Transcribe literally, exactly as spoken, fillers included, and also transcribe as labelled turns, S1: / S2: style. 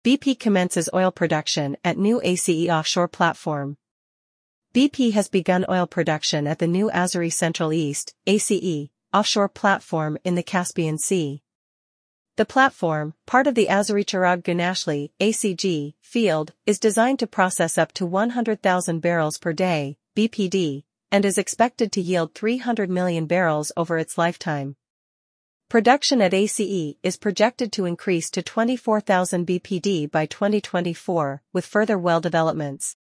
S1: B P commences oil production at new A C E offshore platform. B P has begun oil production at the new Azeri Central East, A C E, offshore platform in the Caspian Sea. The platform, part of the Azeri Chirag Gunashli, A C G, field, is designed to process up to one hundred thousand barrels per day, B P D, and is expected to yield three hundred million barrels over its lifetime. Production at A C E is projected to increase to twenty-four thousand B P D by twenty twenty-four, with further well developments.